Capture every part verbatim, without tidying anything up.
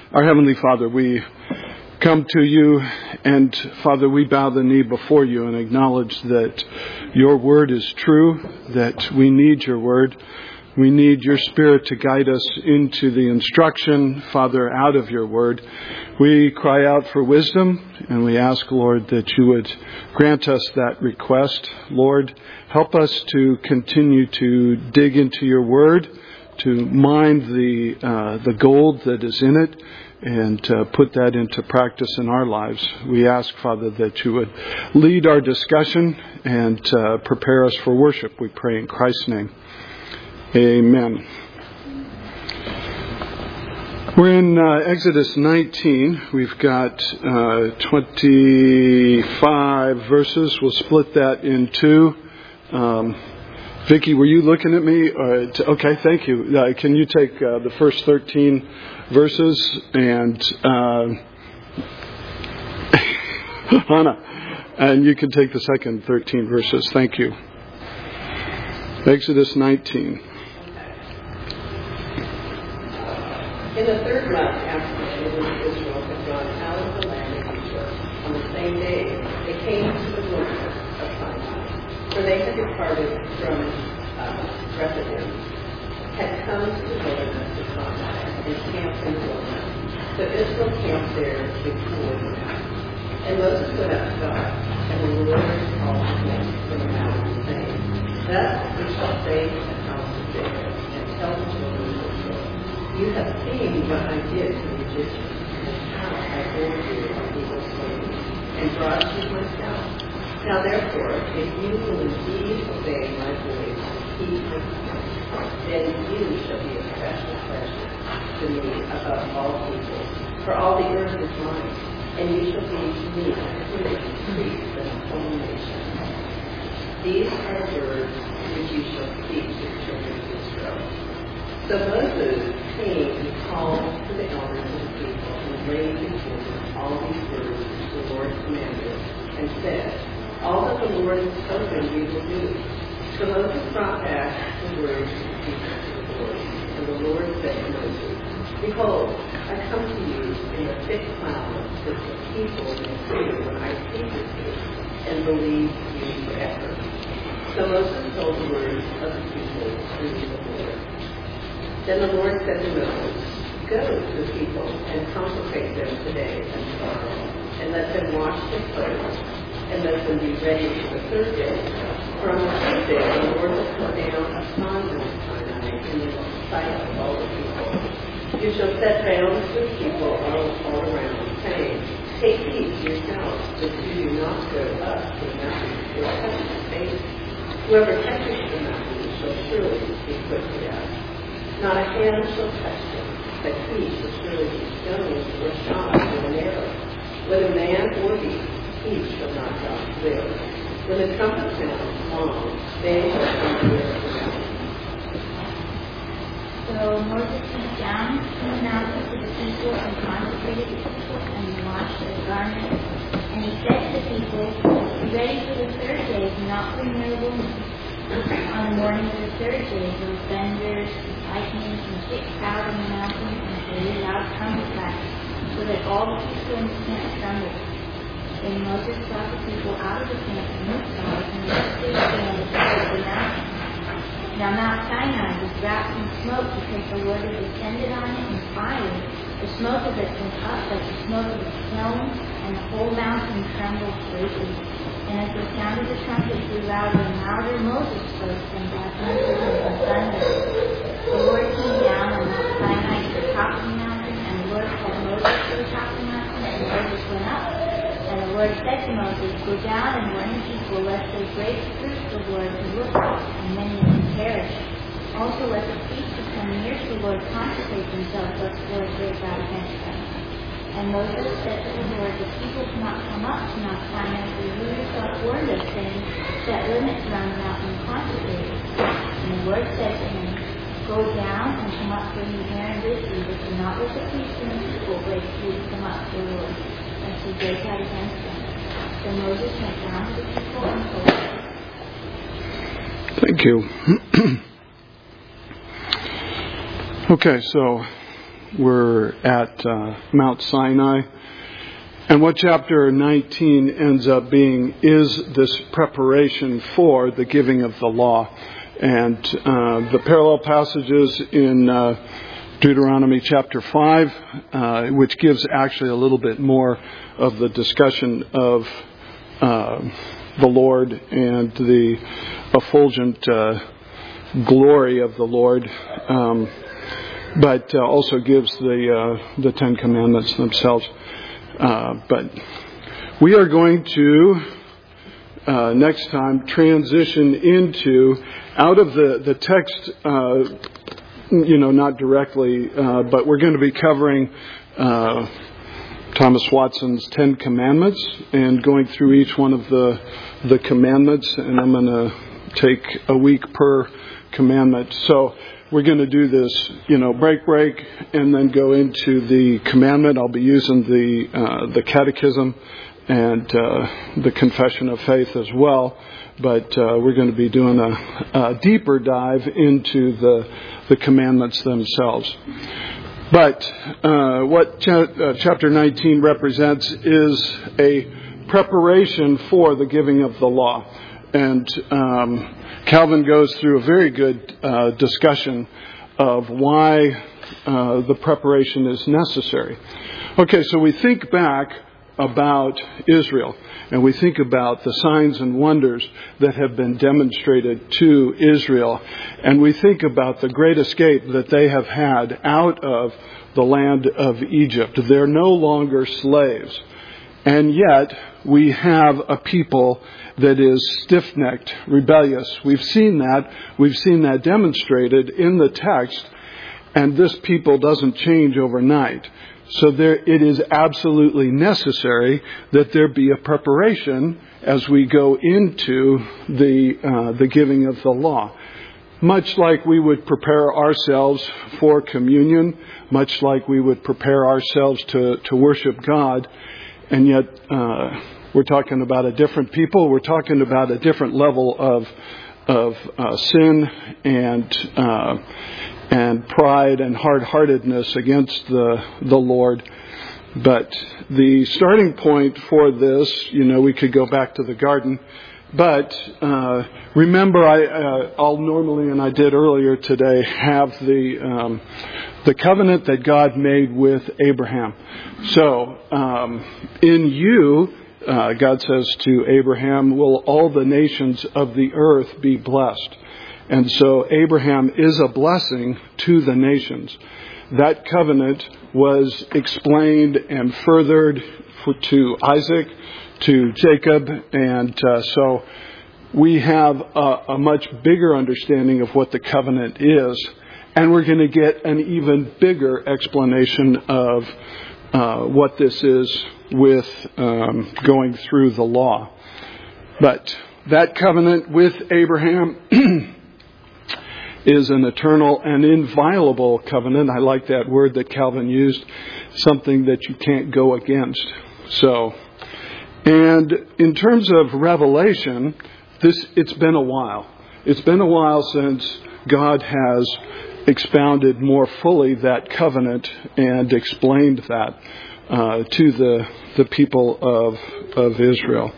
Our Heavenly Father, we come to you, and Father, we bow the knee before you and acknowledge that your word is true, that we need your word. We need your Spirit to guide us into the instruction, Father, out of your word. We cry out for wisdom, and we ask, Lord, that you would grant us that request. Lord, help us to continue to dig into your word, to mine the uh, the gold that is in it, and uh, put that into practice in our lives. We ask, Father, that you would lead our discussion and uh, prepare us for worship. We pray in Christ's name. Amen. We're in uh, Exodus nineteen. We've got uh, twenty-five verses. We'll split that in two. Um, Vicki, were you looking at me? Uh, t- okay, thank you. Uh, can you take uh, the first thirteen verses and uh, Hannah, and you can take the second thirteen verses. Thank you. Exodus nineteen. In the third month after the children of Israel had gone out of the land of Egypt, on the same day they came to the wilderness of Sinai, for they had departed from uh, Rephidim, had come to the wilderness of Sinai, and camped in the wilderness. So Israel camped there before the mountain. And Moses went up to God, and the Lord called to him from the mountain, saying, Thus we shall say to the house of Jacob, and tell the children of Israel, You have seen what I did to the Egyptians, and how I bore you on eagle's wings, and brought you myself. Now therefore, if you will indeed obey my voice, keep my commandments, then you shall be a special pleasure to me above all people, for all the earth is mine, and you shall be to me a priest and a holy nation. These are words which you shall speak to the children of Israel. So Moses came and called to the elders of the people and laid before them all these words which the Lord commanded, and said, All that the Lord has spoken we will do. So Moses brought back the words of the people to the Lord. And the Lord said to Moses, Behold, I come to you in the thick clouds with the people may hear when I speak with you, and believe you forever. So Moses told the words of the people through the Lord. Then the Lord said to Moses, Go to the people and consecrate them today and tomorrow, and let them wash their clothes, and let them be ready for the third day. For on the third day the Lord will come down upon Mount Sinai in the sight of all the people. You shall set bounds for the people all, all around, saying, Take heed to yourselves that you do not go up to the mountain or touch the face. Whoever touches the mountain shall surely be put to death. Not a hand shall touch him, but he shall surely be stoned or shot with an arrow. Whether man or beast, he shall not live. When the trumpet sounds long, they shall come near the mountain. So Moses went down from the mountain to the people and consecrated the people and washed their garments. And he said to the people, Be ready for the third day, do not bring your women. On the morning of the third day, there were thunders, lightnings, and thick cloud on the mountain, and a very loud trumpet blast, so that all the people in the camp trembled. Then Moses brought the people out of the camp and looked out, and looked they stand at the foot of the mountain. Now Mount Sinai was wrapped in smoke because the Lord had descended on it in fire. The smoke of it went up like the smoke of a kiln, and the whole mountain trembled greatly. And as the sound of the trumpet grew louder and louder, Moses spoke, and God thundered and thunder. The Lord came down on Mount Sinai to the top of the mountain, and the Lord called Moses to the top of the mountain, and Moses went up. And the Lord said to Moses, Go down and warn the people, lest they break through the Lord to look up, and many of them perish. Also let the priests who come near to the Lord consecrate themselves, lest the Lord break out against them. And Moses said to the Lord, The people cannot come up to Mount Sinai, for you yourself warned us, saying, Set limits around the mountain and consecrate it. And the Lord said to him, Go down and come up for me Aaron with you, but do not let the priests and the people break through to come up to the Lord, lest he break out against them. So Moses went down to the people and told them. Thank you. Okay, so we're at uh, Mount Sinai. And what chapter nineteen ends up being is this preparation for the giving of the law. And uh, the parallel passages in uh, Deuteronomy chapter five, uh, which gives actually a little bit more of the discussion of uh, the Lord and the effulgent uh, glory of the Lord, um, but uh, also gives the uh, the Ten Commandments themselves. Uh, but we are going to, uh, next time, transition into, out of the, the text, uh, you know, not directly, uh, but we're going to be covering uh, Thomas Watson's Ten Commandments and going through each one of the, the commandments, and I'm going to take a week per commandment. So we're going to do this, you know, break, break, and then go into the commandment. I'll be using the uh, the catechism and uh, the confession of faith as well. But uh, we're going to be doing a, a deeper dive into the the commandments themselves. But uh, what cha- uh, chapter nineteen represents is a preparation for the giving of the law. And um, Calvin goes through a very good uh, discussion of why uh, the preparation is necessary. Okay, so we think back about Israel, and we think about the signs and wonders that have been demonstrated to Israel, and we think about the great escape that they have had out of the land of Egypt. They're no longer slaves, and yet we have a people that is stiff-necked, rebellious. We've seen that. We've seen that demonstrated in the text. And this people doesn't change overnight. So there, it is absolutely necessary that there be a preparation as we go into the uh, the giving of the law. Much like we would prepare ourselves for communion, much like we would prepare ourselves to, to worship God, and yet uh, we're talking about a different people. We're talking about a different level of of uh, sin and uh, and pride and hard-heartedness against the the Lord. But the starting point for this, you know, we could go back to the garden. But uh, remember, I, uh, I'll normally, and I did earlier today, have the um, the covenant that God made with Abraham. So um, in you, uh, God says to Abraham, will all the nations of the earth be blessed? And so Abraham is a blessing to the nations. That covenant was explained and furthered for, to Isaac, to Jacob, and uh, so we have a, a much bigger understanding of what the covenant is, and we're going to get an even bigger explanation of uh, what this is with um, going through the law. But that covenant with Abraham is an eternal and inviolable covenant. I like that word that Calvin used, something that you can't go against. So, and in terms of revelation, this it's been a while. It's been a while since God has expounded more fully that covenant and explained that uh, to the the people of of Israel.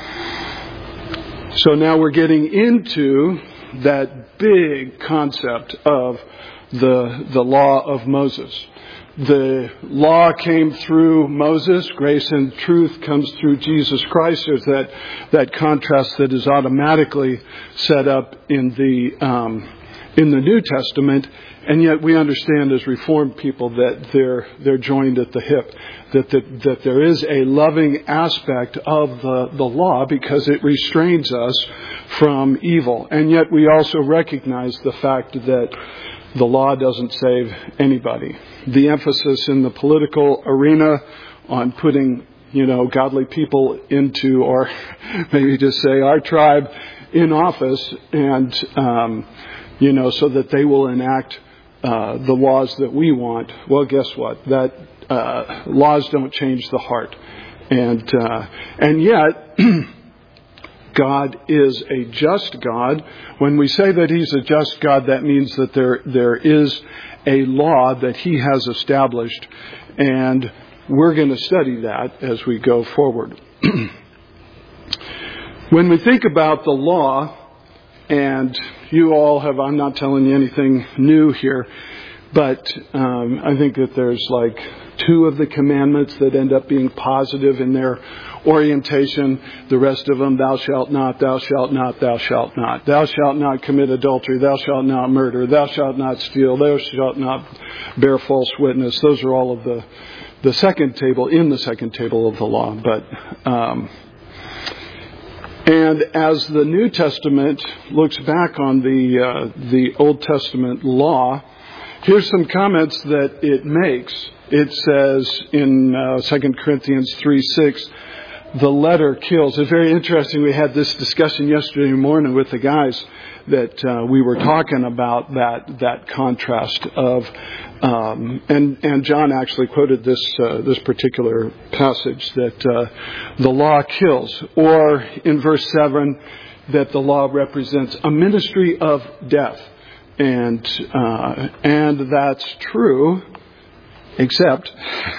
So now we're getting into that big concept of the the law of Moses. The law came through Moses. Grace and truth comes through Jesus Christ. There's that that contrast that is automatically set up in the um, in the New Testament, and yet we understand as Reformed people that they're they're joined at the hip. That that, that there is a loving aspect of the, the law because it restrains us from evil, and yet we also recognize the fact that the law doesn't save anybody. The emphasis in the political arena on putting, you know, godly people into, or maybe just say our tribe in office, and, um, you know, so that they will enact uh, the laws that we want. Well, guess what? That uh, laws don't change the heart. And, uh, and yet, God is a just God. When we say that He's a just God, that means that there there is a law that He has established, and we're going to study that as we go forward. When we think about the law, and you all have, I'm not telling you anything new here, but um, I think that there's like two of the commandments that end up being positive in their orientation. The rest of them, thou shalt not, thou shalt not, thou shalt not. Thou shalt not commit adultery, thou shalt not murder, thou shalt not steal, thou shalt not bear false witness. Those are all of the, the second table, in the second table of the law. But um And as the New Testament looks back on the uh, the Old Testament law, here's some comments that it makes. It says in uh, Second Corinthians three six, the letter kills. It's very interesting. We had this discussion yesterday morning with the guys that uh, we were talking about that that contrast of, um, and and John actually quoted this uh, this particular passage that uh, the law kills, or in verse seven that the law represents a ministry of death, and uh, and that's true, except.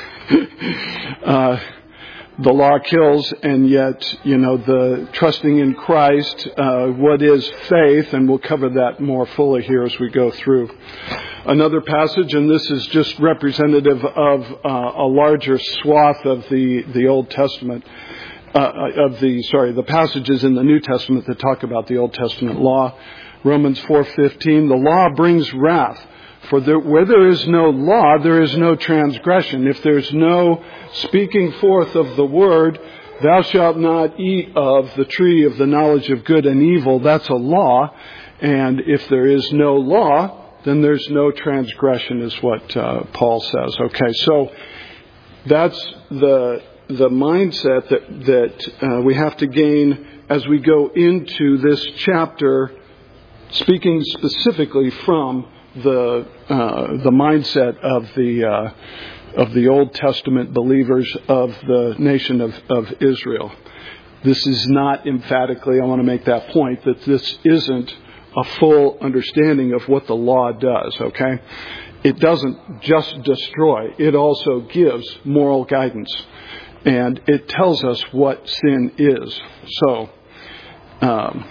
uh, The law kills, and yet, you know, the trusting in Christ, uh, what is faith, and we'll cover that more fully here as we go through. Another passage, and this is just representative of uh, a larger swath of the, the Old Testament, uh, of the, sorry, the passages in the New Testament that talk about the Old Testament law. Romans four fifteen, the law brings wrath. For there, where there is no law, there is no transgression. If there's no speaking forth of the word, thou shalt not eat of the tree of the knowledge of good and evil, that's a law. And if there is no law, then there's no transgression, is what uh, Paul says. Okay, so that's the the mindset that, that uh, we have to gain as we go into this chapter, speaking specifically from the uh, the mindset of the uh, of the Old Testament believers of the nation of, of Israel. This is not emphatically, I want to make that point, that this isn't a full understanding of what the law does, okay? It doesn't just destroy, it also gives moral guidance. And it tells us what sin is. So, um,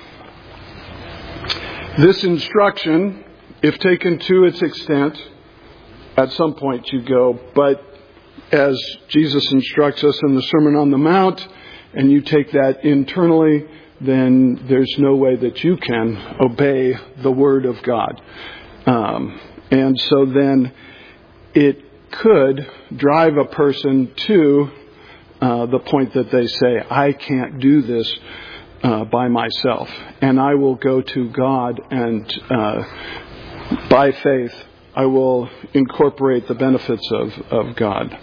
this instruction, if taken to its extent, at some point you go, but as Jesus instructs us in the Sermon on the Mount, and you take that internally, then there's no way that you can obey the Word of God. Um, and so then it could drive a person to uh, the point that they say, I can't do this uh, by myself, and I will go to God and uh by faith, I will incorporate the benefits of, of God.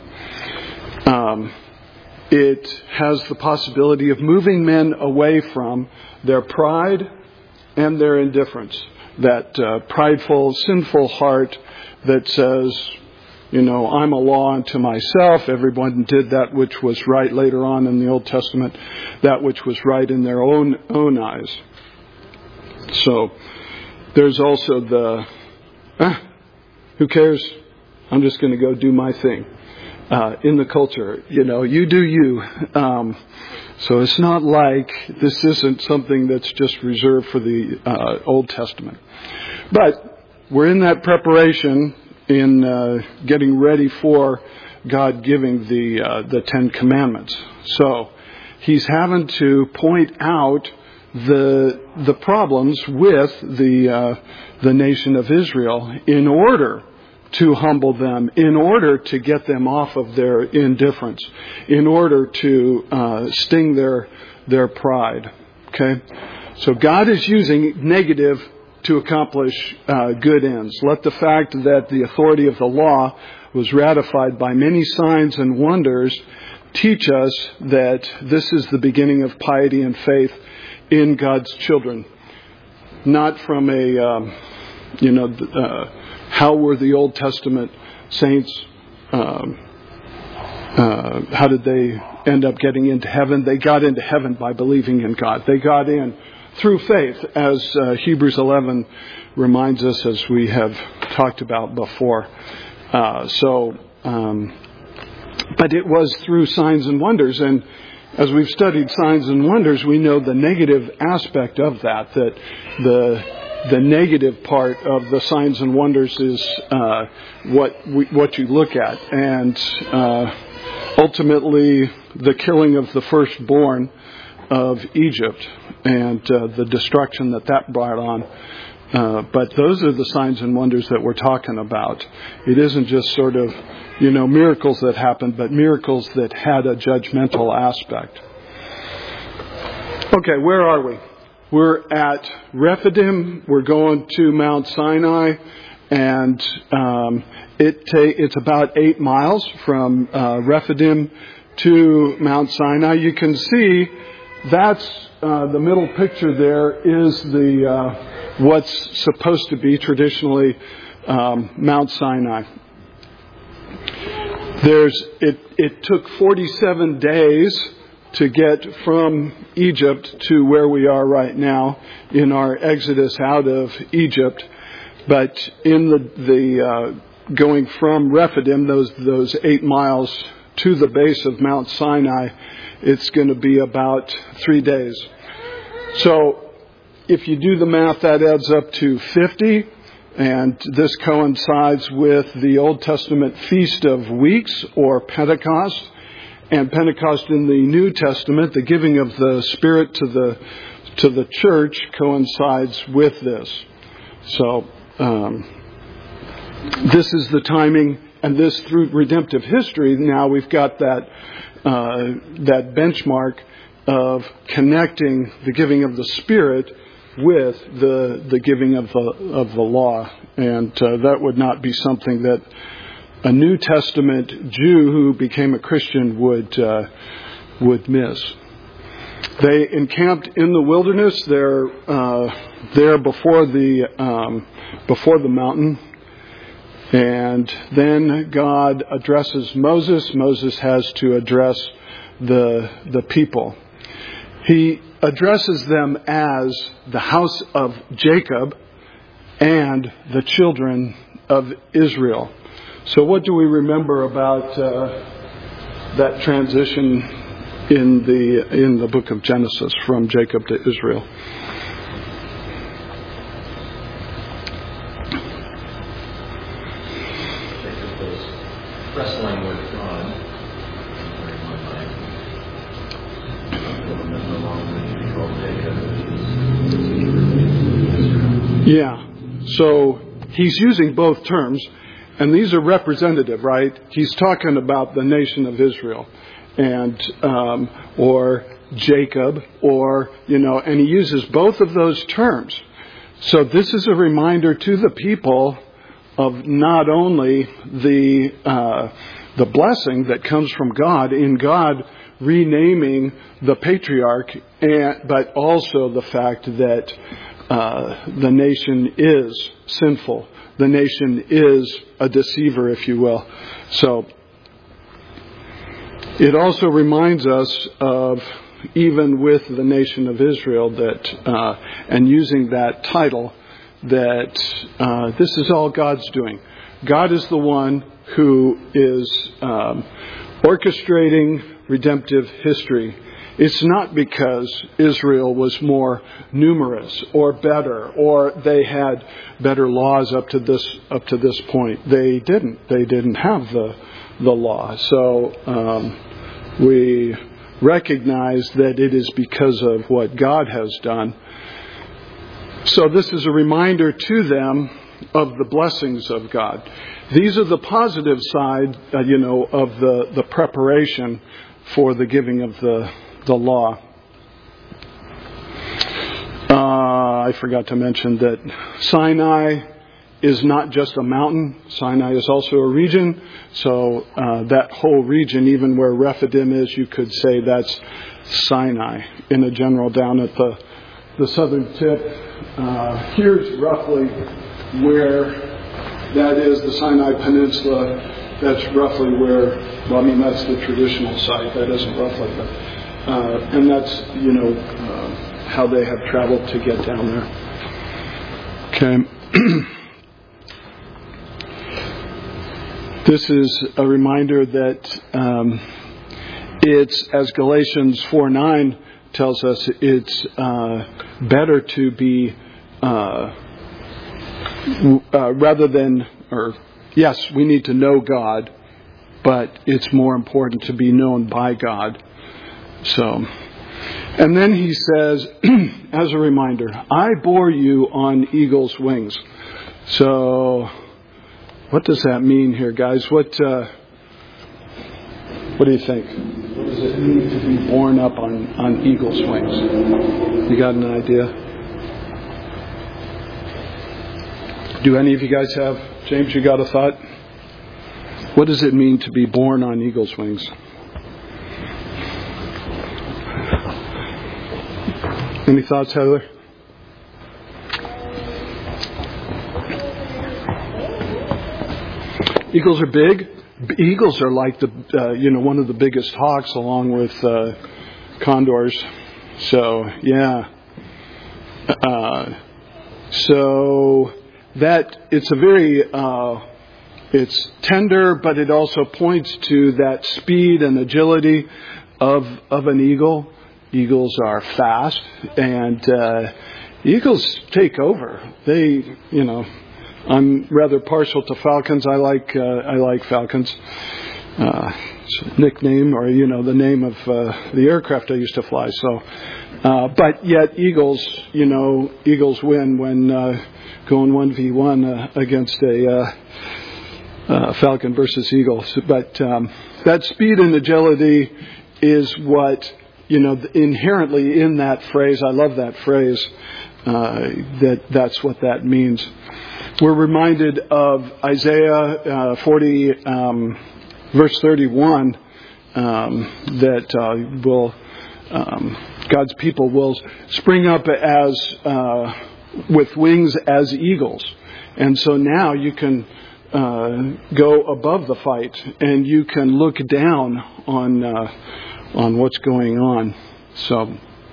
Um, it has the possibility of moving men away from their pride and their indifference. That uh, prideful, sinful heart that says, you know, I'm a law unto myself. Everyone did that which was right later on in the Old Testament, that which was right in their own own eyes. So there's also the, ah, who cares? I'm just going to go do my thing. Uh, in the culture, you know, you do you. Um, so it's not like this isn't something that's just reserved for the uh, Old Testament. But we're in that preparation in uh, getting ready for God giving the uh, the Ten Commandments. So He's having to point out the the problems with the uh, the nation of Israel in order to humble them, in order to get them off of their indifference, in order to uh, sting their their pride. Okay, so God is using negative to accomplish uh, good ends. Let the fact that the authority of the law was ratified by many signs and wonders teach us that this is the beginning of piety and faith in God's children. Not from a, um, you know, uh, how were the Old Testament saints, um, uh, how did they end up getting into heaven? They got into heaven by believing in God. They got in through faith, as uh, Hebrews eleven reminds us, as we have talked about before. Uh, so, um, but it was through signs and wonders. And as we've studied signs and wonders, we know the negative aspect of that, that the the negative part of the signs and wonders is uh, what we, what you look at. And uh, ultimately, the killing of the firstborn of Egypt and uh, the destruction that that brought on. Uh, but those are the signs and wonders that we're talking about. It isn't just sort of, you know, miracles that happened, but miracles that had a judgmental aspect. Okay, where are we? We're at Rephidim. We're going to Mount Sinai, and um, it ta- it's about eight miles from uh, Rephidim to Mount Sinai. You can see that's uh, the middle picture there is the uh, what's supposed to be traditionally um, Mount Sinai. There's it. It took forty-seven days to get from Egypt to where we are right now in our exodus out of Egypt, but in the the uh, going from Rephidim, those those eight miles to the base of Mount Sinai, it's going to be about three days. So if you do the math, that adds up to fifty. And this coincides with the Old Testament Feast of Weeks, or Pentecost. And Pentecost in the New Testament, the giving of the Spirit to the to the church, coincides with this. So um, this is the timing, and this through redemptive history. Now we've got that uh, that benchmark of connecting the giving of the Spirit with the the giving of the of the law, and uh, that would not be something that a New Testament Jew who became a Christian would uh, would miss. They encamped in the wilderness there uh, there before the um, before the mountain, and then God addresses Moses. Moses has to address the the people. He addresses them as the house of Jacob and the children of Israel. So what do we remember about uh, that transition in the in the book of Genesis from Jacob to Israel? Jacob was wrestling with God. Yeah. So he's using both terms. And these are representative, right? He's talking about the nation of Israel, and um, or Jacob, or you know, and he uses both of those terms. So this is a reminder to the people of not only the uh, the blessing that comes from God in God renaming the patriarch, and, but also the fact that uh, the nation is sinful. The nation is a deceiver, if you will. So it also reminds us of, even with the nation of Israel, that uh, and using that title, that uh, this is all God's doing. God is the one who is um, orchestrating redemptive history. It's not because Israel was more numerous or better, or they had better laws up to this up to this point. They didn't. They didn't have the the law. So um, we recognize that it is because of what God has done. So this is a reminder to them of the blessings of God. These are the positive side, uh, you know, of the the preparation for the giving of the the law. Uh, I forgot to mention that Sinai is not just a mountain. Sinai is also a region. So uh, that whole region, even where Rephidim is, you could say that's Sinai in a general down at the, the southern tip. Uh, here's roughly where that is, the Sinai Peninsula. That's roughly where, well, I mean, that's the traditional site. That isn't roughly, but Uh, and that's, you know, uh, how they have traveled to get down there. Okay. This is a reminder that um, it's, as Galatians four nine tells us, it's uh, better to be, uh, uh, rather than, or yes, we need to know God, but it's more important to be known by God. So, and then he says, as a reminder, I bore you on eagle's wings. So, what does that mean here, guys? What uh, what do you think? What does it mean to be borne up on, on eagle's wings? You got an idea? Do any of you guys have? James, you got a thought? What does it mean to be born on eagle's wings? Any thoughts, Heather? Eagles are big. Eagles are like the, uh, you know, one of the biggest hawks, along with uh, condors. So, yeah. Uh, so that it's a very, uh, it's tender, but it also points to that speed and agility of of an eagle. Eagles are fast, and uh, eagles take over. They, you know. I'm rather partial to falcons. I like uh, I like falcons. Uh, it's a nickname, or you know, the name of uh, the aircraft I used to fly. So, uh, but yet eagles, you know, eagles win when uh, going one v one uh, against a uh, uh, falcon versus eagle. So, but um, that speed and agility is what, you know, inherently in that phrase. I love that phrase. Uh, that that's what that means. We're reminded of Isaiah uh, forty, um, verse thirty-one, um, that uh, will um, God's people will spring up as uh, with wings as eagles, and so now you can uh, go above the fight and you can look down on uh, on what's going on. So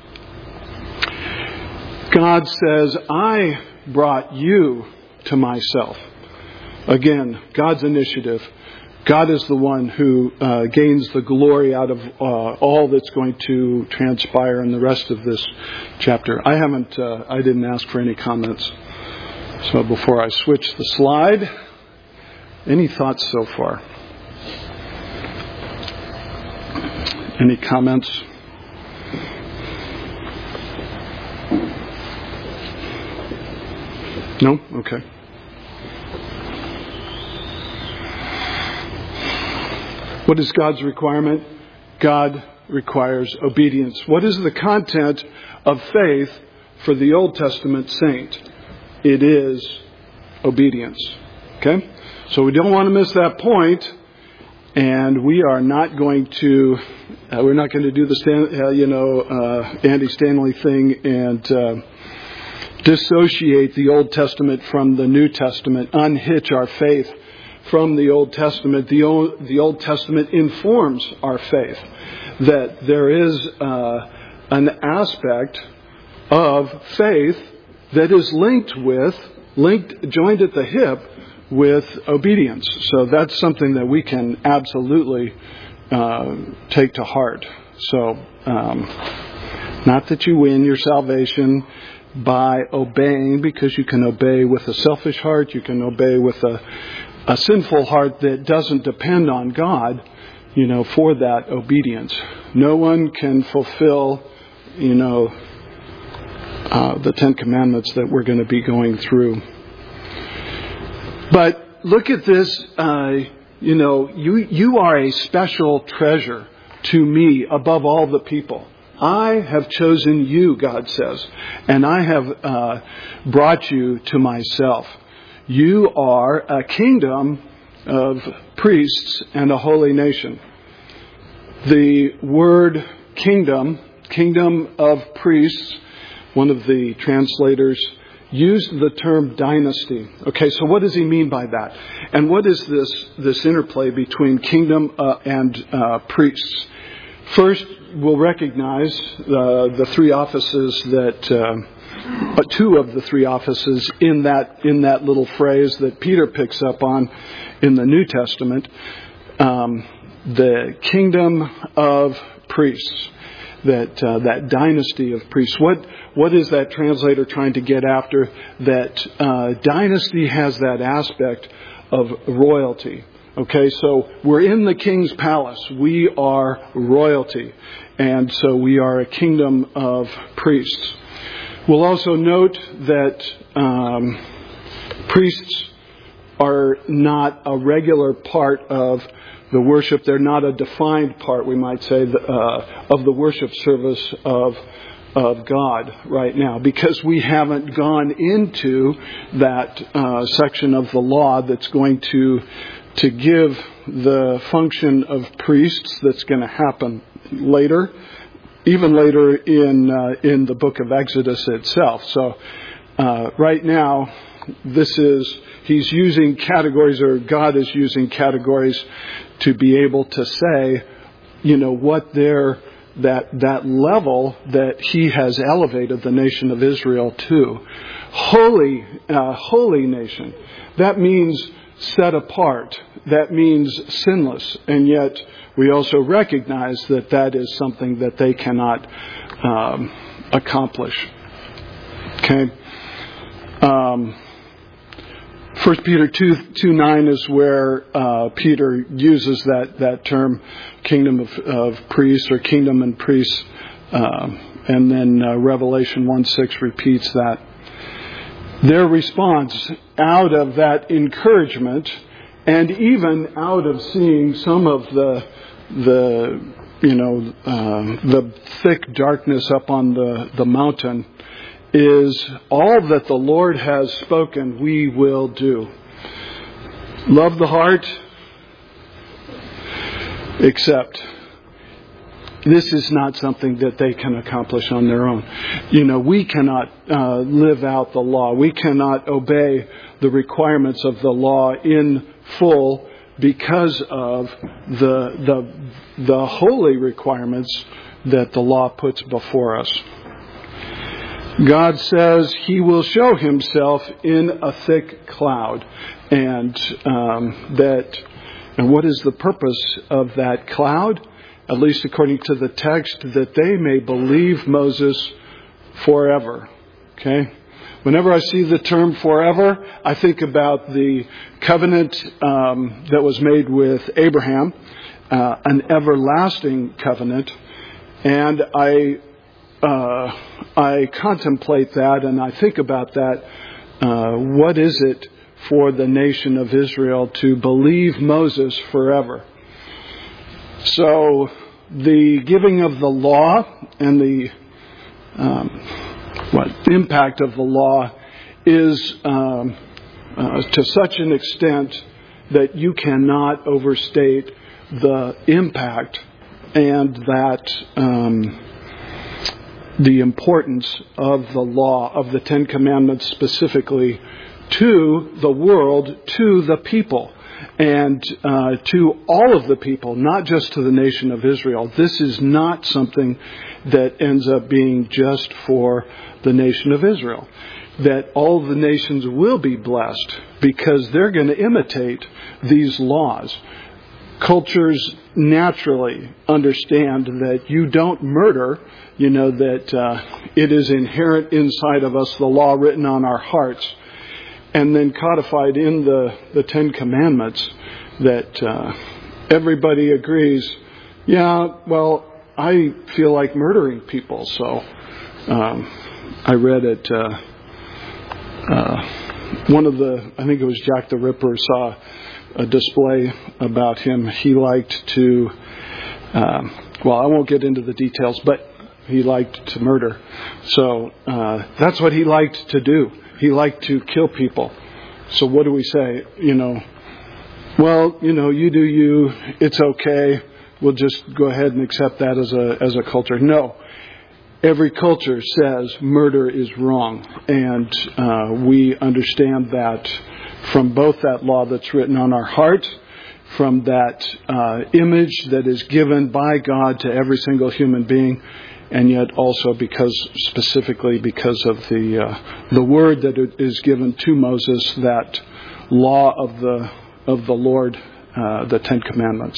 God says, "I brought you to myself." Again, God's initiative. God is the one who uh, gains the glory out of uh, all that's going to transpire in the rest of this chapter. I haven't, uh, I didn't ask for any comments. So before I switch the slide, any thoughts so far? Any comments? No? Okay. What is God's requirement? God requires obedience. What is the content of faith for the Old Testament saint? It is obedience. Okay? So we don't want to miss that point, and we are not going to, uh, we're not going to do the, Stan, uh, you know, uh, Andy Stanley thing and uh, dissociate the Old Testament from the New Testament, unhitch our faith from the Old Testament. The Old, the Old Testament informs our faith, that there is uh, an aspect of faith that is linked with, linked, joined at the hip with obedience. So that's something that we can absolutely uh, take to heart. So, um, not that you win your salvation by obeying, because you can obey with a selfish heart, you can obey with a A sinful heart that doesn't depend on God, you know, for that obedience. No one can fulfill, you know, uh, the Ten Commandments that we're going to be going through. But look at this, uh, you know, you, you are a special treasure to me above all the people. I have chosen you, God says, and I have uh, brought you to myself. You are a kingdom of priests and a holy nation. The word kingdom, kingdom of priests, one of the translators used the term dynasty. Okay, so what does he mean by that? And what is this, this interplay between kingdom uh, and uh, priests? First, we'll recognize uh, the three offices that, uh, two of the three offices in that in that little phrase that Peter picks up on in the New Testament, um, the kingdom of priests, that uh, that dynasty of priests. What what is that translator trying to get after? That uh, dynasty has that aspect of royalty. Okay, so we're in the king's palace. We are royalty. And so we are a kingdom of priests. We'll also note that um, priests are not a regular part of the worship. They're not a defined part, we might say, uh, of the worship service of of God right now, because we haven't gone into that uh, section of the law that's going to to give the function of priests that's going to happen later, even later in uh, in the book of Exodus itself. So uh, right now, this is, he's using categories, or God is using categories to be able to say, you know, what their, that, that level that he has elevated the nation of Israel to. Holy, uh, holy nation. That means set apart. That means sinless. And yet we also recognize that that is something that they cannot um, accomplish. Okay. Um, First Peter two, two nine is where uh, Peter uses that, that term, kingdom of, of priests, or kingdom and priests. Um, and then uh, Revelation one six repeats that. Their response out of that encouragement, and even out of seeing some of the the you know uh, the thick darkness up on the, the mountain, is all that the Lord has spoken we will do. Love the heart, except this is not something that they can accomplish on their own. You know, we cannot uh, live out the law. We cannot obey the requirements of the law in full because of the the the holy requirements that the law puts before us. God says He will show Himself in a thick cloud, and um, that. And what is the purpose of that cloud? At least according to the text, that they may believe Moses forever. Okay? Whenever I see the term forever, I think about the covenant um, that was made with Abraham, uh, an everlasting covenant. And I uh, I contemplate that, and I think about that. Uh, what is it for the nation of Israel to believe Moses forever? So the giving of the law and the um, what impact of the law is um, uh, to such an extent that you cannot overstate the impact and that um, the importance of the law, of the Ten Commandments specifically, to the world, to the people. And uh, to all of the people, not just to the nation of Israel. This is not something that ends up being just for the nation of Israel. That all the nations will be blessed because they're going to imitate these laws. Cultures naturally understand that you don't murder. You know, that uh, it is inherent inside of us, the law written on our hearts. And then codified in the, the Ten Commandments, that uh, everybody agrees, yeah, well, I feel like murdering people. So um, I read it, uh, uh, one of the, I think it was Jack the Ripper, saw a display about him. He liked to, um, well, I won't get into the details, but he liked to murder. So uh, that's what he liked to do. He liked to kill people. So what do we say? You know, well, you know, you do you. It's okay. We'll just go ahead and accept that as a as a culture. No. Every culture says murder is wrong. And uh, we understand that from both that law that's written on our heart, from that uh, image that is given by God to every single human being, and yet also because specifically because of the uh, the word that is given to Moses, that law of the of the Lord, uh, the Ten Commandments.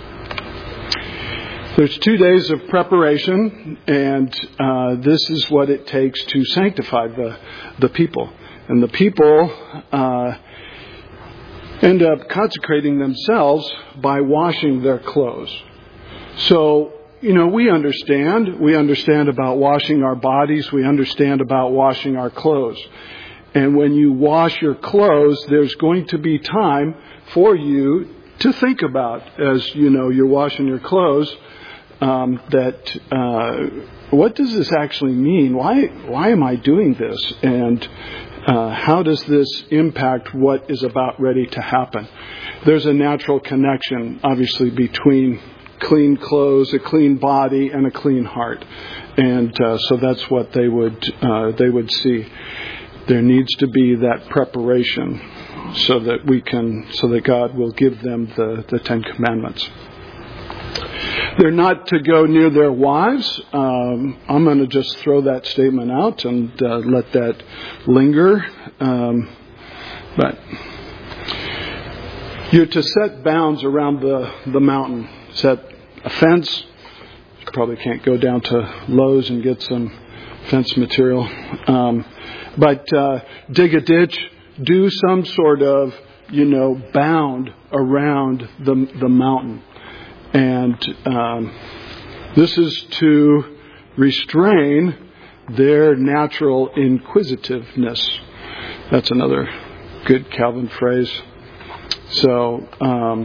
There's two days of preparation, and uh, this is what it takes to sanctify the the people. And the people uh, end up consecrating themselves by washing their clothes. So, you know, we understand. We understand about washing our bodies. We understand about washing our clothes. And when you wash your clothes, there's going to be time for you to think about, as you know, you're washing your clothes, um, that uh, what does this actually mean? Why why am I doing this? And uh, how does this impact what is about ready to happen? There's a natural connection, obviously, between clean clothes, a clean body, and a clean heart, and uh, so that's what they would uh, they would see. There needs to be that preparation so that we can, so that God will give them the, the Ten Commandments. They're not to go near their wives. Um, I'm going to just throw that statement out and uh, let that linger. Um, but you're to set bounds around the, the mountain. Set a fence. You probably can't go down to Lowe's and get some fence material. Um, but uh, dig a ditch. Do some sort of, you know, bound around the the mountain. And um, this is to restrain their natural inquisitiveness. That's another good Calvin phrase. So, um,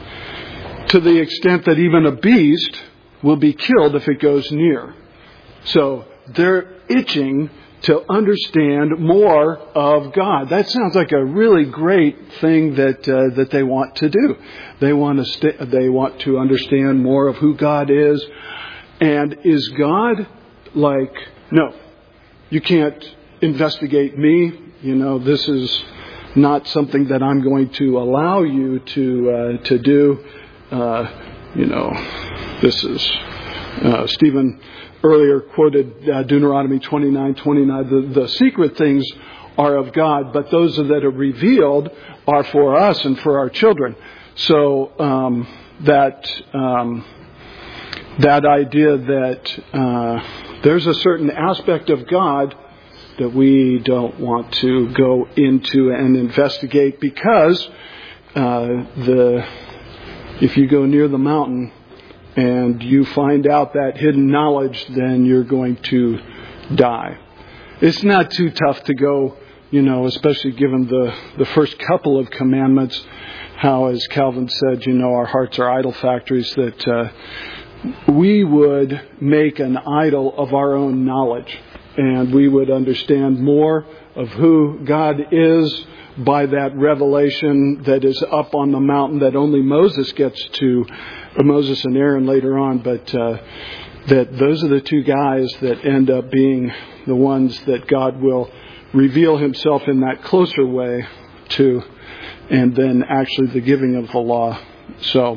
to the extent that even a beast will be killed if it goes near. So, they're itching to understand more of God. That sounds like a really great thing that uh, that they want to do. They want to st- they want to understand more of who God is. And is God like, no, you can't investigate me. You know, this is not something that I'm going to allow you to uh, to do. Uh, you know, this is uh, Stephen earlier quoted uh, Deuteronomy twenty-nine twenty-nine. The, the secret things are of God, but those that are revealed are for us and for our children. So um, that um, that idea that uh, there's a certain aspect of God that we don't want to go into and investigate, because uh, the if you go near the mountain and you find out that hidden knowledge, then you're going to die. It's not too tough to go, you know, especially given the, the first couple of commandments, how, as Calvin said, you know, our hearts are idol factories, that uh, we would make an idol of our own knowledge. And we would understand more of who God is by that revelation that is up on the mountain that only Moses gets to, or Moses and Aaron later on, but uh, that those are the two guys that end up being the ones that God will reveal himself in that closer way to, and then actually the giving of the law. So,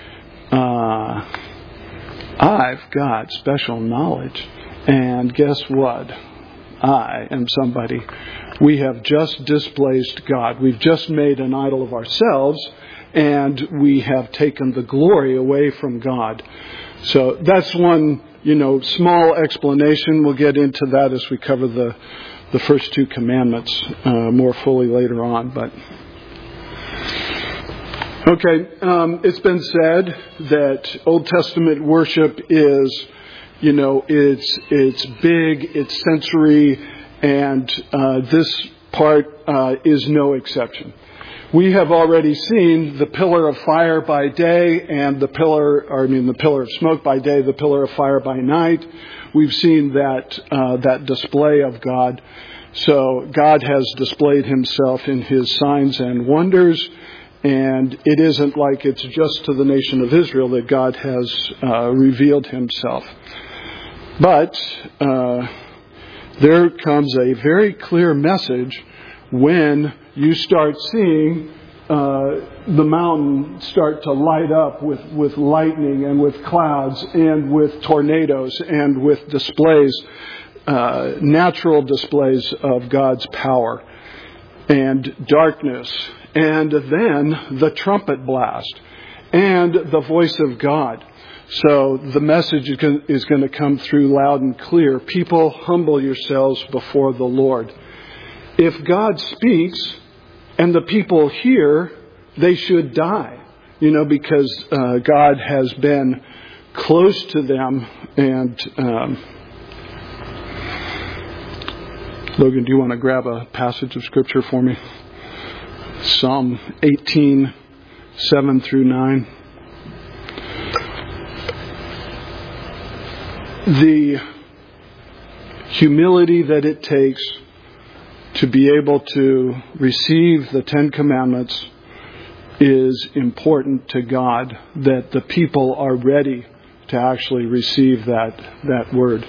uh, I've got special knowledge, and guess what? I am somebody. We have just displaced God. We've just made an idol of ourselves, and we have taken the glory away from God. So that's one, you know, small explanation. We'll get into that as we cover the the first two commandments uh, more fully later on. But okay, um, it's been said that Old Testament worship is, you know, it's it's big, it's sensory, and uh, this part uh, is no exception. We have already seen the pillar of fire by day and the pillar, or I mean the pillar of smoke by day, the pillar of fire by night. We've seen that uh, that display of God. So God has displayed himself in his signs and wonders, and it isn't like it's just to the nation of Israel that God has uh, revealed himself. But uh, there comes a very clear message when you start seeing uh, the mountain start to light up with, with lightning and with clouds and with tornadoes and with displays, uh, natural displays of God's power, and darkness, and then the trumpet blast and the voice of God. So the message is going to come through loud and clear. People, humble yourselves before the Lord. If God speaks and the people hear, they should die, you know, because uh, God has been close to them. And um, Logan, do you want to grab a passage of Scripture for me? Psalm eighteen, seven through nine. The humility that it takes to be able to receive the Ten Commandments is important to God, that the people are ready to actually receive that, that word.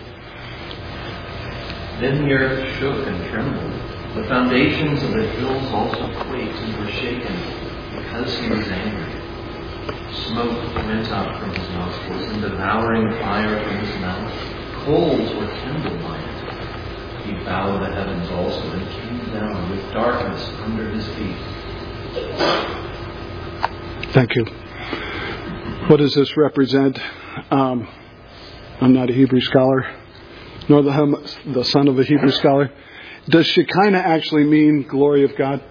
Then the earth shook and trembled. The foundations of the hills also quaked and were shaken, because he was angry. Smoke went up from his nostrils, and devouring fire from his mouth. Coals were kindled by it. He bowed the heavens also, and came down with darkness under his feet. Thank you. What does this represent? Um, I'm not a Hebrew scholar, nor the, the son of a Hebrew scholar. Does Shekinah actually mean glory of God?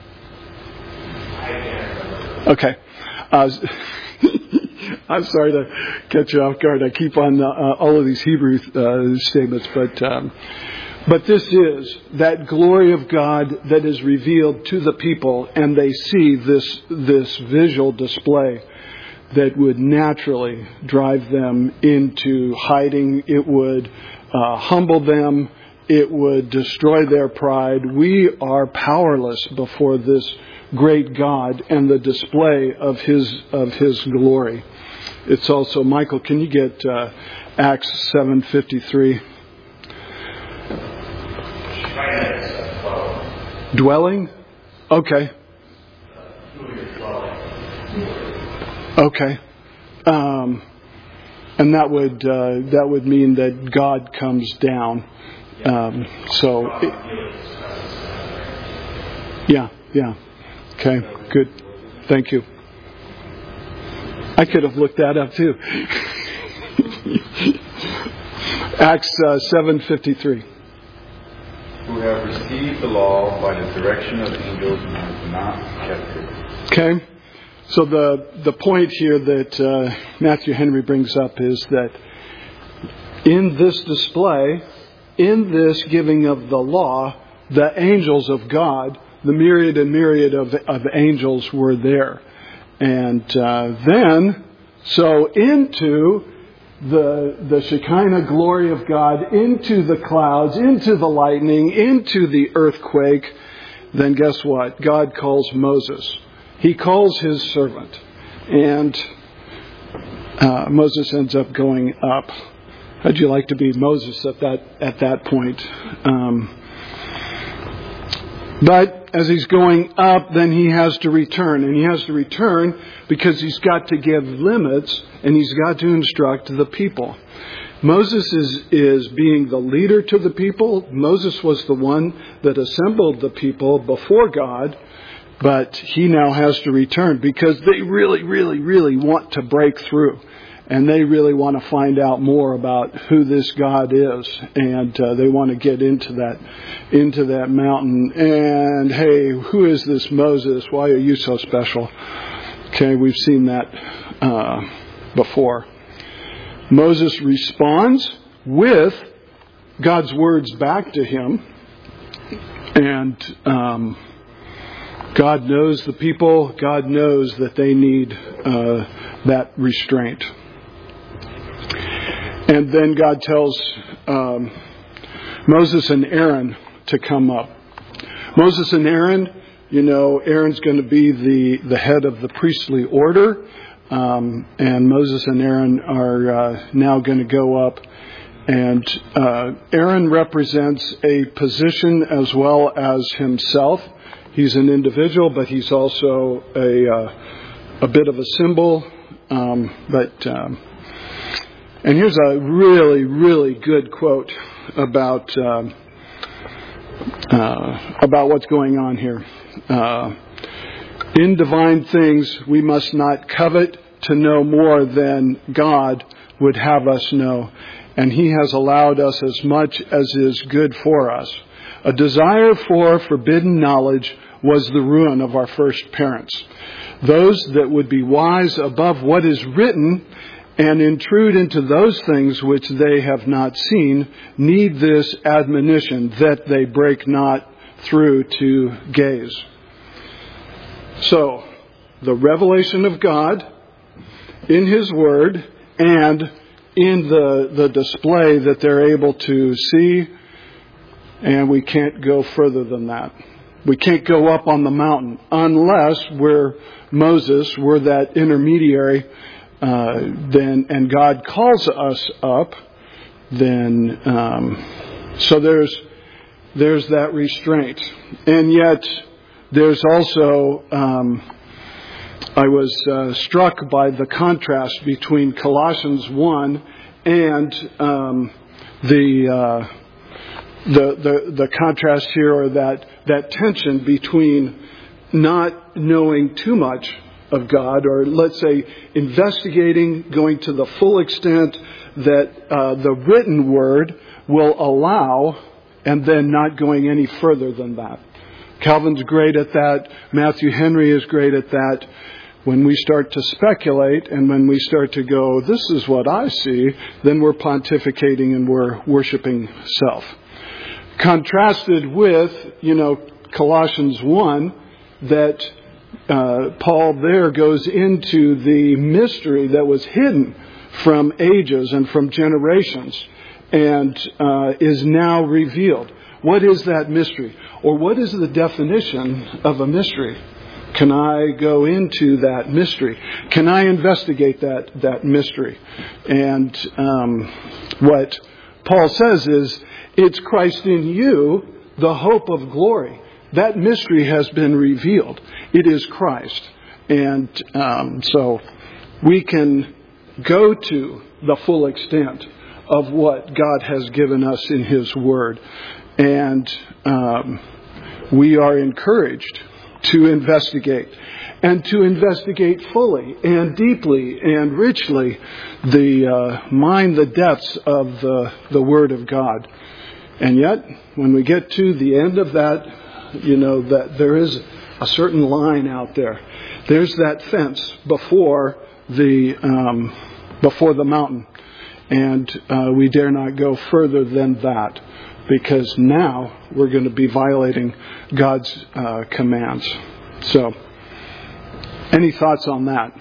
Okay. Uh, I'm sorry to catch you off guard. I keep on uh, all of these Hebrew uh, statements, but um, but this is that glory of God that is revealed to the people, and they see this this visual display that would naturally drive them into hiding. It would uh, humble them. It would destroy their pride. We are powerless before this great God and the display of His of His glory. It's also, Michael, can you get uh, Acts seven fifty-three? Dwelling? Okay. Okay. Um, and that would uh, that would mean that God comes down. Um, so, it, yeah, yeah. Okay, good. Thank you. I could have looked that up too. Acts uh, seven fifty-three. Who have received the law by the direction of angels and have not kept it. Okay. So the the point here that uh, Matthew Henry brings up is that in this display, in this giving of the law, the angels of God, the myriad and myriad of, of angels were there. And uh, then, so into the the Shekinah glory of God, into the clouds, into the lightning, into the earthquake, then guess what? God calls Moses. He calls his servant. And uh, Moses ends up going up. How'd you like to be Moses at that at that point? Um, but as he's going up, then he has to return. And he has to return because he's got to give limits and he's got to instruct the people. Moses is, is being the leader to the people. Moses was the one that assembled the people before God. But he now has to return because they really, really, really want to break through. And they really want to find out more about who this God is. And uh, they want to get into that into that mountain. And, hey, who is this Moses? Why are you so special? Okay, we've seen that uh, before. Moses responds with God's words back to him. And um, God knows the people. God knows that they need uh, that restraint. And then God tells um, Moses and Aaron to come up. Moses and Aaron, you know, Aaron's going to be the, the head of the priestly order. Um, and Moses and Aaron are uh, now going to go up. And uh, Aaron represents a position as well as himself. He's an individual, but he's also a uh, a bit of a symbol. Um, but um, and here's a really, really good quote about um, uh, about what's going on here. Uh, In divine things, we must not covet to know more than God would have us know, and He has allowed us as much as is good for us. A desire for forbidden knowledge was the ruin of our first parents. Those that would be wise above what is written and intrude into those things which they have not seen need this admonition that they break not through to gaze. So, the revelation of God in His Word and in the, the display that they're able to see, and we can't go further than that. We can't go up on the mountain unless we're Moses, we're that intermediary, uh, then, and God calls us up, then, um, so there's, there's that restraint. And yet, there's also, um, I was uh, struck by the contrast between Colossians one and um, the, uh, the the the contrast here, or that that tension between not knowing too much of God, or let's say investigating, going to the full extent that uh, the written word will allow, and then not going any further than that. Calvin's great at that. Matthew Henry is great at that. When we start to speculate and when we start to go, this is what I see, then we're pontificating and we're worshiping self. Contrasted with, you know, Colossians one, that uh, Paul there goes into the mystery that was hidden from ages and from generations and uh, is now revealed. What is that mystery? Or what is the definition of a mystery? Can I go into that mystery? Can I investigate that, that mystery? And um, what Paul says is, it's Christ in you, the hope of glory. That mystery has been revealed. It is Christ. And um, so we can go to the full extent of what God has given us in His Word. And um, we are encouraged to investigate, and to investigate fully and deeply and richly the uh, mine the depths of the, the Word of God. And yet, when we get to the end of that, you know, that there is a certain line out there. There's that fence before the um, before the mountain, and uh, we dare not go further than that, because now we're going to be violating God's uh, commands. So, any thoughts on that?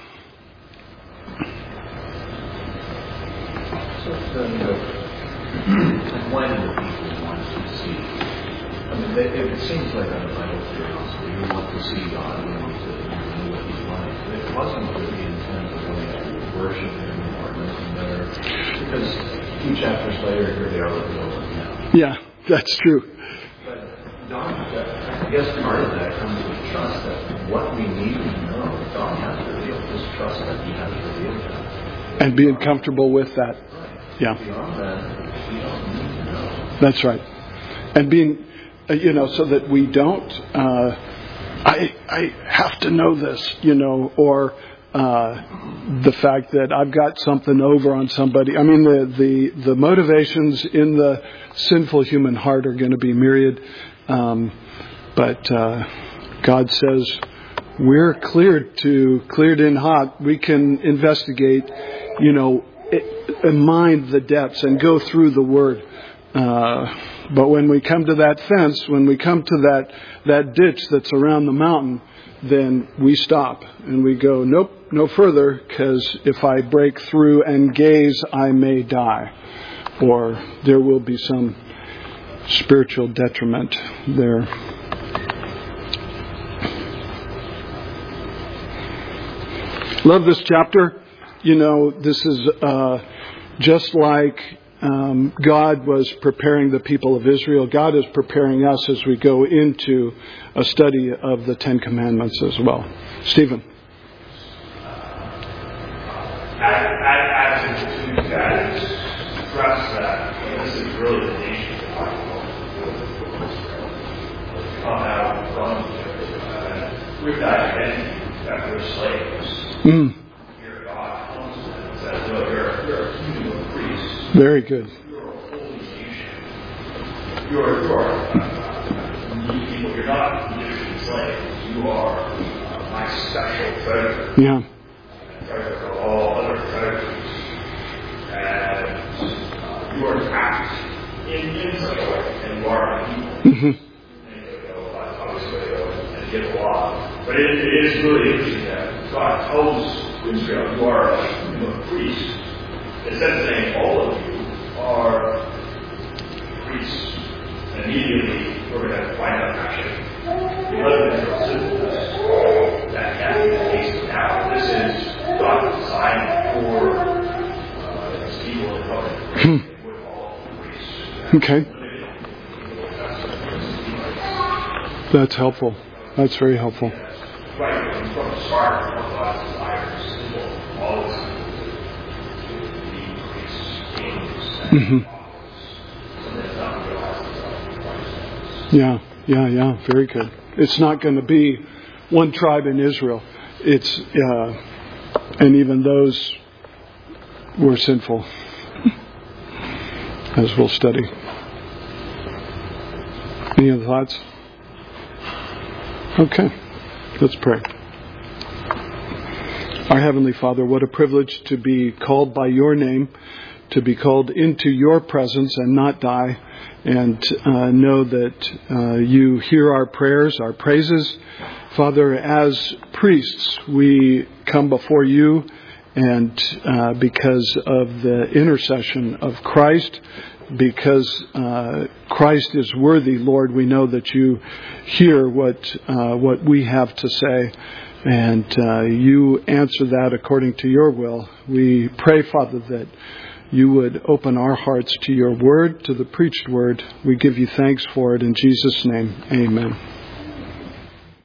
So then, uh, when do people want to see? I mean, they, it seems like a vital curiosity. We want to see God. We want to know what He's like. It wasn't with the intent of really worship Him or making better, because two chapters later, here they are looking over now. Yeah, that's true. But God, I guess part of that comes with trust that what we need to know, God has revealed. Just trust that He has revealed that. And being comfortable with that. Right. Yeah. Beyond that, we don't need to know. That's right. And being, uh, you know, so that we don't, uh, I, I have to know this, you know, or uh, the fact that I've got something over on somebody. I mean, the, the, the motivations in the sinful human heart are going to be myriad. Um, but uh, God says we're cleared to, cleared in hot. We can investigate, you know, and mine the depths and go through the Word. Uh, but when we come to that fence, when we come to that, that ditch that's around the mountain, then we stop and we go, nope, no further, because if I break through and gaze, I may die. Or there will be some spiritual detriment there. Love this chapter. You know, this is uh, just like um, God was preparing the people of Israel. God is preparing us as we go into a study of the Ten Commandments as well. Stephen. As to you guys stress that this is really the nation of the Bible. Come out from uh, with that identity that we're slaves. Mm. Here God comes to them and says, no, you're, you're a kingdom of priests. Very good. You're a holy nation. You're, you're uh, people. You're not Egyptian slaves. You are uh, my special treasure. Yeah. Treasure of all other treasures. And uh, you are packed in, in such a way, and you are my people. Mm-hmm. And give a lot. But it, it is really interesting that God tells Israel, you are a, you know, a priest. Instead of saying all of you are priests. And immediately we're going to find out actually because of Israel's sinfulness that can't be the case now. This is God's design for uh, his people in covenant with all priests. Okay. That's helpful. That's very helpful. Right, from the start, God's desire is simple. All this increase, kings, and so that's not realized. Yeah, yeah, yeah. Very good. It's not going to be one tribe in Israel. It's, uh, and even those were sinful, as we'll study. Any other thoughts? Okay, let's pray. Our Heavenly Father, what a privilege to be called by your name, to be called into your presence and not die, and uh, know that uh, you hear our prayers, our praises. Father, as priests, we come before you, and uh, because of the intercession of Christ, because uh, Christ is worthy, Lord, we know that you hear what uh, what we have to say, and uh, you answer that according to your will. We pray, Father, that you would open our hearts to your word, to the preached word. We give you thanks for it in Jesus' name. Amen.